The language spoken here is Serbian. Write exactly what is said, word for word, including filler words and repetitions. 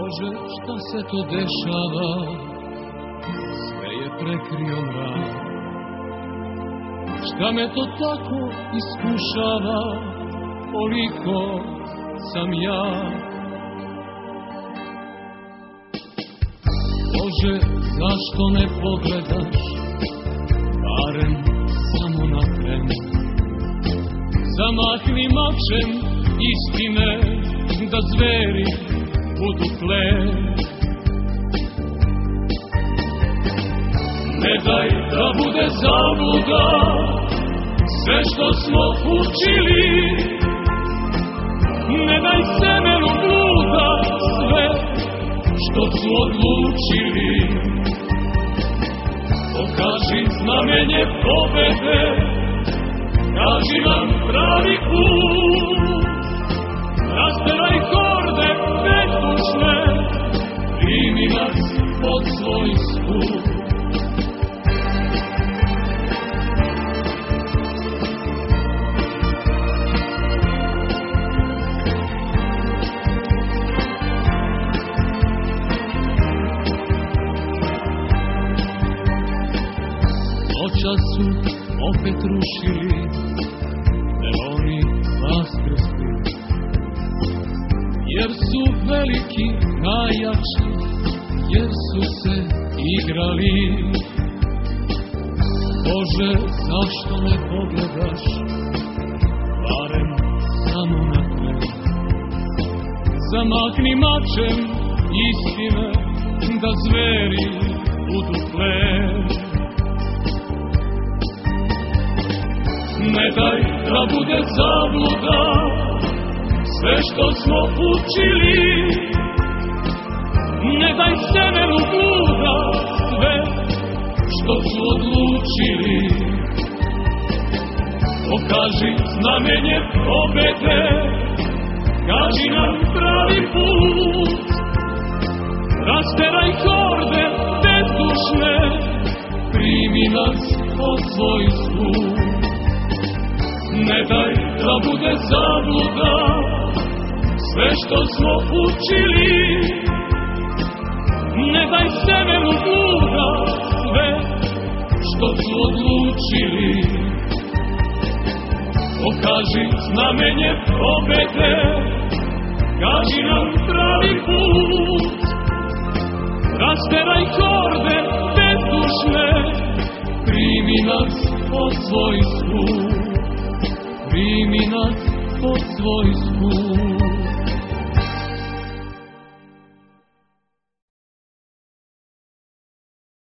Bože, šta se to dešava? Sve je prekrio mrak. Šta me to tako iskušava? Koliko sam ja? Bože, zašto ne pogledaš barem samo na tren? Zamahni mačem istine da zveri budu plen. Ne daj da bude zabluda sve što smo učili. Ne daj semenu bluda sve što su odlučili. Pokaži znamenje pobede, kaži nam pravi put. Rasteraj horde bezdušne, primi nas pod svoj skut. Noća su opet rušili, meloni vaskrskli, jer su veliki najjači, jer su se igrali. Bože, zašto ne pogledaš barem samo na tren? Zamahni mačem istine da zveri budu plen. Ne daj da bude zabluda sve što smo učili. Ne daj semenu bluda sve što su odlučili. Pokaži znamenje pobede, kaži nam pravi put. Rasteraj horde bezdušne, primi nas pod svoj skut. Ne daj da bude zabluda sve što smo učili. Ne daj semenu bluda sve što su odlučili. Pokaži znamenje pobede, kaži nam pravi put. Rasteraj horde bezdušne, primi nas pod svoj skut. Primi nas pod svoj skut.